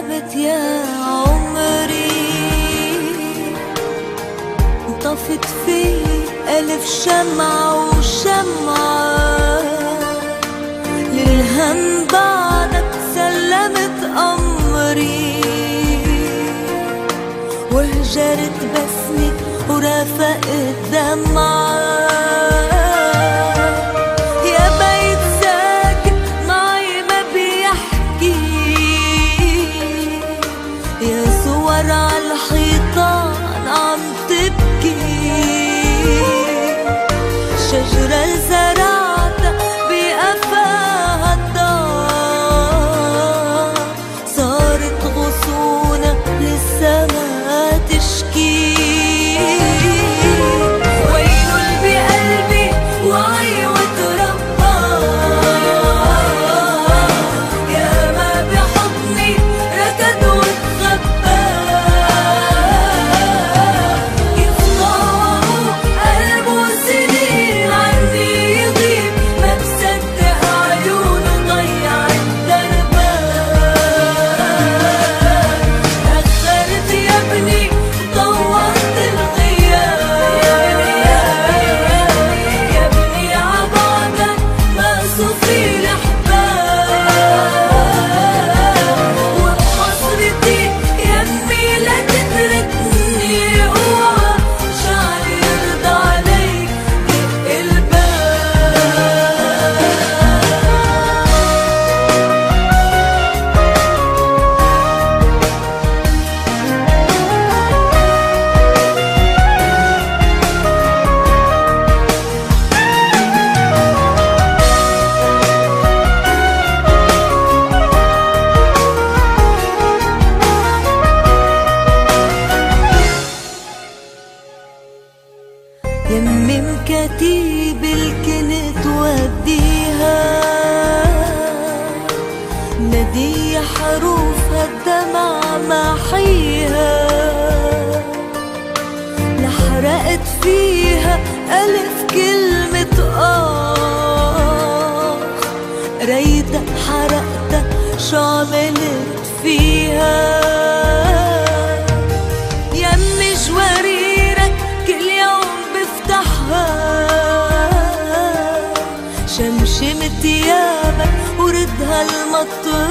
غابت يا عمري، طفت في ألف شمعة وشمعة، للهم بعدك سلمت أمري، وهجرت بسمة ورافقت دمعة. يا بيت ساكت معي ما بيحكي، يا صور عالحيطان عم تبكي، شجرة زرعتها بقفاها الدار، صارت غصونها لسه ما تشكي. ويل بقلبي وعي وتربى، يا ما بحضني ركض وتخبى، يفضعوا قلبه سنين عني يغيب، ما بصدق عيونه ضيعت دربها. أخرت يا ابني طوّرت الغياب، يا ابني عبعدك ما صفي الأحباب، وبحسرتي يمي لا تتركني، اوعى شعري يرضى عليك دق الباب. يمي مكاتيب الكنت وديها، نادية حروفها الدمع محيها، لحرقت فيها ألف كلمة ريتك حرقتها شو عملت فيها. يمي جواريرك كل يوم بفتحها، شمشم تيابك وردها المطر،